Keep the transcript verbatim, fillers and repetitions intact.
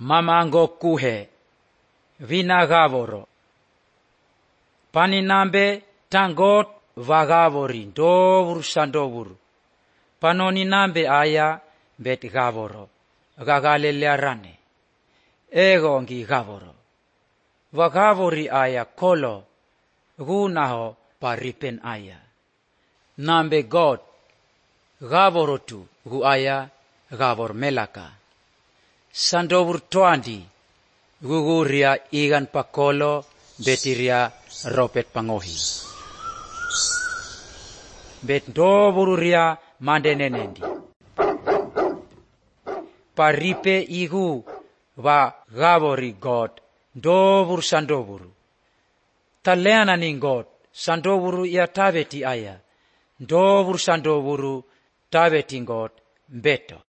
mamango kuhe vina gavoro paninambe tangot vagavori ndovuru sandovuru panoni nambe aya bet gavoro gagalelearane ego ngi gavoro vagavori aya kolo gunaho paripen aya nambe God gavoro tu gu aya gavor melaka sandovur toandi guguria igan pakolo betiria ropet pangohi bet dovururia mandenenendi paripe igu va gavori God dovur sandovuru taleana ning God sandovuru ia tabeti aya dovur sandovuru tabeti God beto